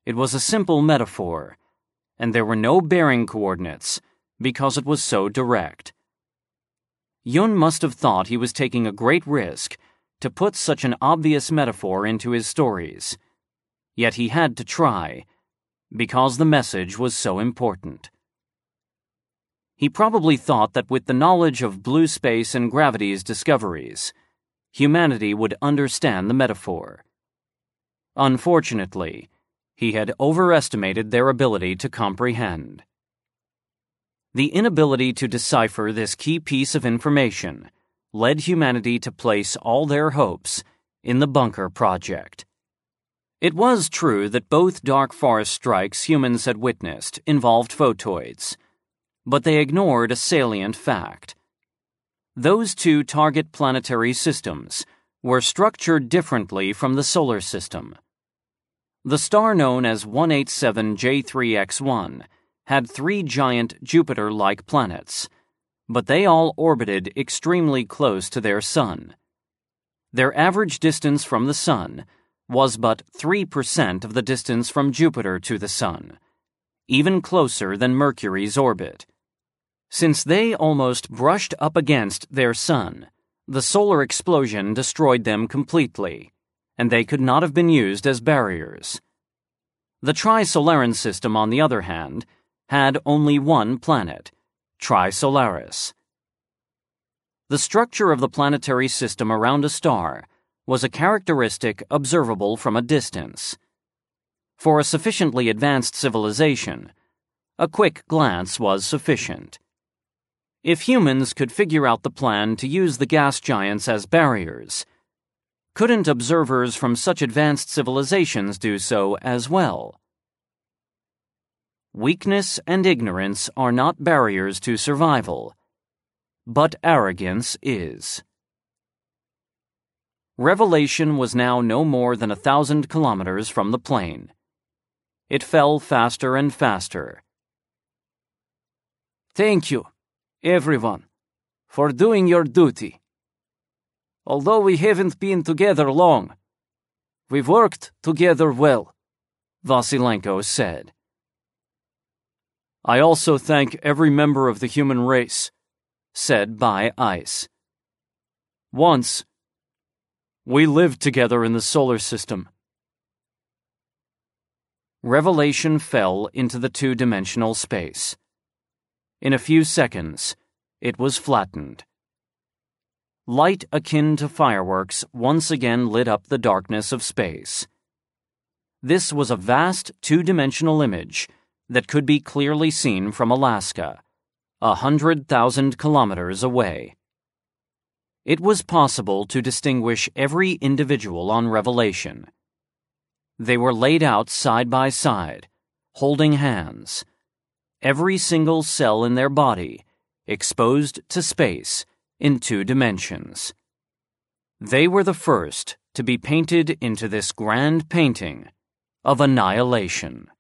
It was a simple metaphor, and there were no bearing coordinates because it was so direct. Yun must have thought he was taking a great risk to put such an obvious metaphor into his stories. Yet he had to try, because the message was so important. He probably thought that with the knowledge of blue space and gravity's discoveries, humanity would understand the metaphor. Unfortunately, he had overestimated their ability to comprehend. The inability to decipher this key piece of information led humanity to place all their hopes in the bunker project. It was true that both dark forest strikes humans had witnessed involved photoids, but they ignored a salient fact. Those two target planetary systems were structured differently from the solar system. The star known as 187J3X1 had 3 giant Jupiter-like planets, but they all orbited extremely close to their sun. Their average distance from the sun was but 3% of the distance from Jupiter to the sun, even closer than Mercury's orbit. Since they almost brushed up against their sun, the solar explosion destroyed them completely, and they could not have been used as barriers. The Trisolaran system, on the other hand, had only one planet, Trisolaris. The structure of the planetary system around a star was a characteristic observable from a distance. For a sufficiently advanced civilization, a quick glance was sufficient. If humans could figure out the plan to use the gas giants as barriers, couldn't observers from such advanced civilizations do so as well? Weakness and ignorance are not barriers to survival, but arrogance is. Revelation was now no more than 1,000 kilometers from the plane. It fell faster and faster. Thank you, everyone, for doing your duty. Although we haven't been together long, we've worked together well, Vasilenko said. I also thank every member of the human race, said Bai Ice. Once, we lived together in the solar system. Revelation fell into the two-dimensional space. In a few seconds, it was flattened. Light akin to fireworks once again lit up the darkness of space. This was a vast two-dimensional image that could be clearly seen from Alaska, 100,000 kilometers away. It was possible to distinguish every individual on Revelation. They were laid out side by side, holding hands, every single cell in their body exposed to space in 2 dimensions. They were the first to be painted into this grand painting of annihilation.